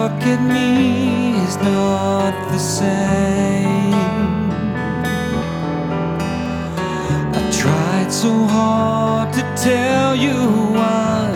look at me is not the same. I tried so hard to tell you why